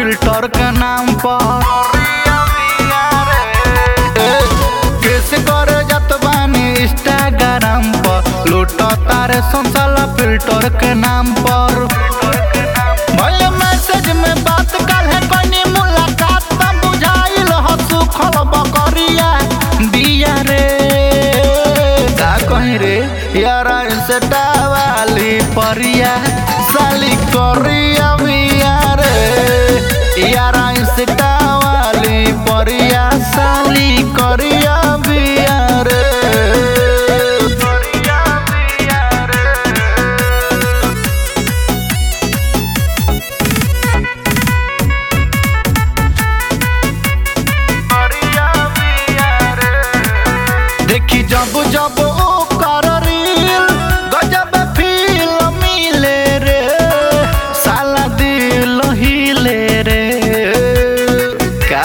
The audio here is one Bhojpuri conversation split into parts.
फिल्टर के नाम पर किस कर जात बानी इंस्टाग्राम पर लूटो तारे संसाला फिल्टर के नाम पर भले मैसेज में बात कर है कोई मुलाकात ना बुझाइल हो सुखल बकरिया बिया रे का कहीं रे यारा इंस्टा वाली परिया साली करिया बिया रे यारा इंस्टा वाली परिया साली करिया बिया रे देखी जब जब ओ कर रील गजब फील मिले रे साला दिल हिले रे का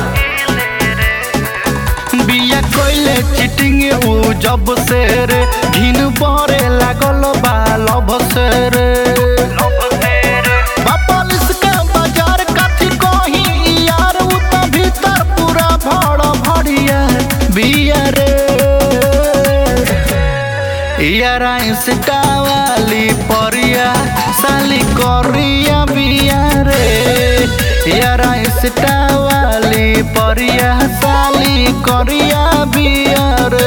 बिया कोइले चीटिंग उ जब से रे घिन परे लागल बा लब से रे पुलिस के बाजार काथी कहीं यार उ त भीतर पूरा भड़ भड़िया बिया रे यारा इंस्टा वाली परिया साली करिया बिया रे यारा इंस्टा वाली परिया साली करिया बिया रे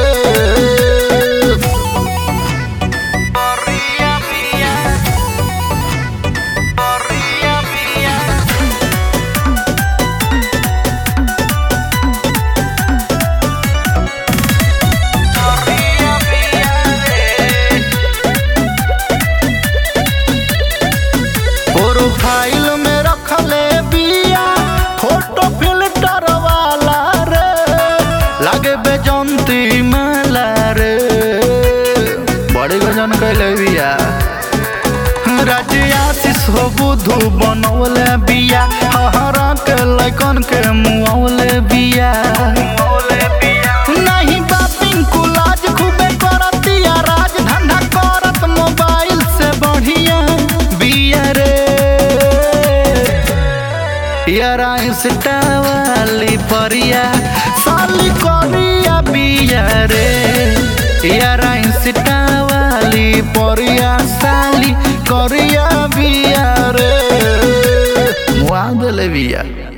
प्रोफाइल में रखले बिया फोटो फिल्टर वाला रे लागे बेजंती माला रे बड़ी गजन कैले बिया राजिया शिशो बुधु बनौले बिया हरा के लैकन के मुआवले बिया नहीं बापिंग कुलाज खूबे करतिया राज धंधा करत मोबाइल से बढ़िया बिया रे यारा इंस्टा वाली परिया साली करिया बिया रे यारा इंस्टा वाली परिया साली करिया बिया रे मुआ देले बिया।